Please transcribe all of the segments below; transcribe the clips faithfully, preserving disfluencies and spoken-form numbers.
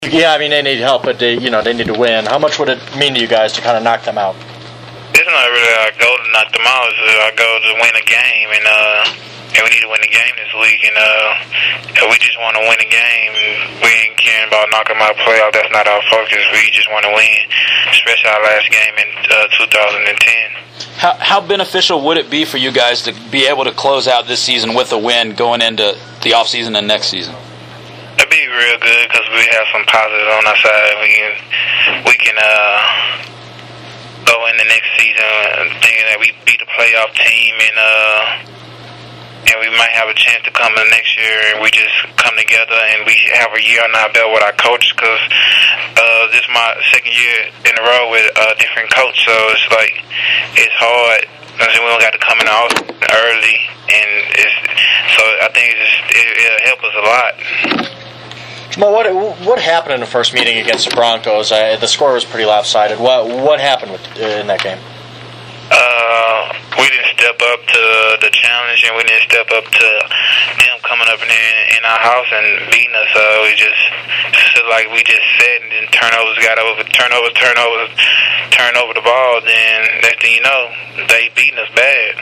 Yeah, I mean they need help, but they, you know, they need to win. How much would it mean to you guys to kind of knock them out? It's not really our goal to knock them out. It's our goal to win a game, and uh, and we need to win the game this week. And uh, we just want to win a game. We ain't caring about knocking them out playoff. That's not our focus. We just want to win, especially our last game in uh, two thousand ten. How how beneficial would it be for you guys to be able to close out this season with a win going into the off season and next season? It'd be real good because we have some positives on our side. We can we can. Uh, go in the next season thinking that we beat the playoff team and uh and we might have a chance to come in next year, and we just come together and we have a year on our belt with our coach, because uh this is my second year in a row with a different coach, so it's like it's hard. I mean, we don't got to come in the house early, and it's so I think it's just, it, it'll help us a lot. Jamal, what what happened in the first meeting against the Broncos? Uh, the score was pretty lopsided. What what happened with, uh, in that game? Uh, we didn't step up to the challenge, and we didn't step up to them coming up in, in our house and beating us. So we just feel like we just sat, and then turnovers got over, turnovers, turnovers, turn over the ball. Then next thing you know, they beating us bad.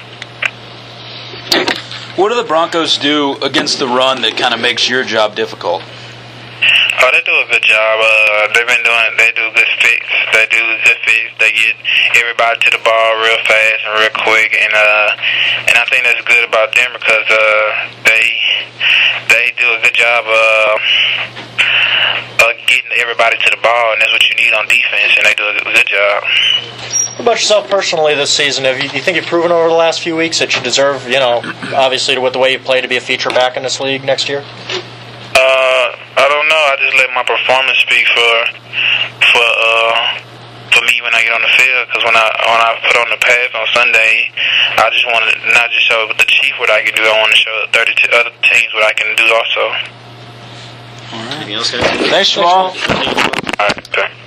What do the Broncos do against the run that kind of makes your job difficult? Oh, they do a good job. Uh, they've been doing. They do good fix. They do good fix. They get everybody to the ball real fast and real quick, and uh, and I think that's good about them because uh, they they do a good job of uh, getting everybody to the ball, and that's what you need on defense. And they do a good job. What about yourself personally this season? Have you, do you think you've proven over the last few weeks that you deserve, you know, obviously with the way you play, to be a feature back in this league next year? Uh, I don't know. I just let my performance speak for for uh for me when I get on the field. Because when I when I put on the pads on Sunday, I just want to not just show the Chief what I can do. I want to show the thirty other teams what I can do also. All right. Anything else, guys? Thanks, Jamal. All right. Okay.